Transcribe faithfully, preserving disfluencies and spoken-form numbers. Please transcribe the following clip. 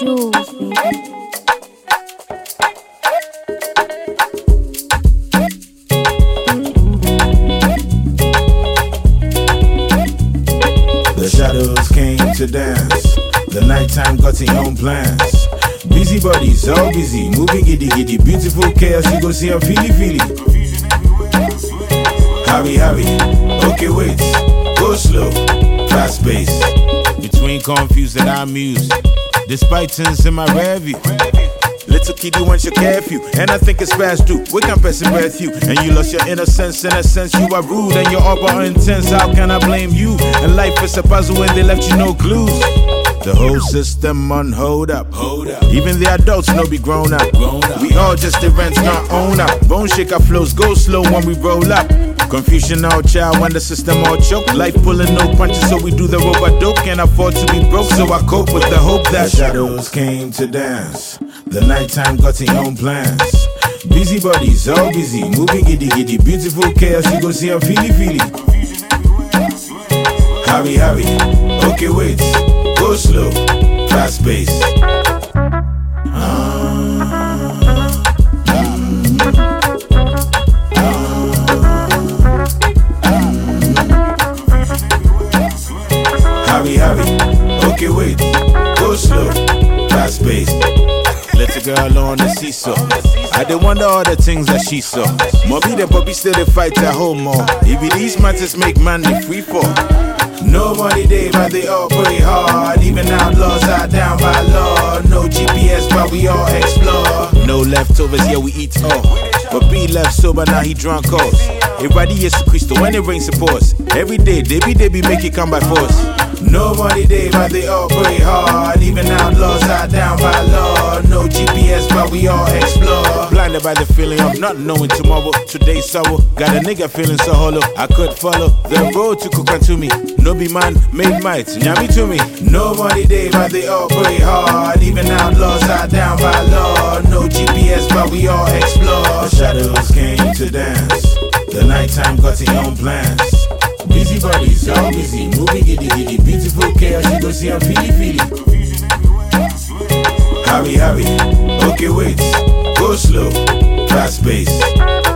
Joe, baby. The shadows came to dance. The nighttime got its own plans. Busy bodies, all busy, moving giddy giddy. Beautiful chaos, you go see a feely feely. Hurry, hurry, okay wait, go slow, fast pace. Between confused and amused, despite things in my rear view. Little kiddie wants your curfew, and I think it's fast too. We can pass it breath you, and you lost your innocence. In a sense, you are rude, and you're all but intense. How can I blame you? And life is a puzzle, and they left you no clues. The whole system on hold up. Hold up. Even the adults know be grown up. grown up. We all just the rents, not own up. Bone shaker flows, go slow when we roll up. Confusion all child when the system all choke. Life pulling no punches, so we do the robot dope. Can't afford to be broke, so I cope with the hope that the shadows came to dance. The nighttime got its own plans. Busy bodies, all busy, moving giddy giddy. Beautiful chaos, you go see a feely feely. Hurry, hurry, okay wait, go slow, fast pace. Hurry, hurry, okay wait, go slow, fast pace. Let a girl on the seesaw. I did wonder all the things that she saw. Moby the puppy still the fight at home more. If it these matters make man the free fall. Nobody they but they all pray hard. Even outlaws are down by law. No G P S but we all explore. No leftovers, yeah we eat all. But be left sober now he drunk calls. Everybody is Christo when it rains supports. Every day they be they be make it come by force. Nobody they but they all pray hard. Even outlaws are down by law. No G P S but we all explore. Blinded by the feeling of not knowing tomorrow. Today's sorrow got a nigga feeling so hollow. I could follow the road to cook to me. No be man made might, nyami to me. Nobody they but they all pray hard. Even outlaws are down by law. No G P S but we all explore. The shadows came to dance. The nighttime got its own plans. Busy bodies, all busy, moving giddy giddy. Beautiful chaos, you go see a feely feely. Hurry, hurry, okay wait, go slow, fast pace.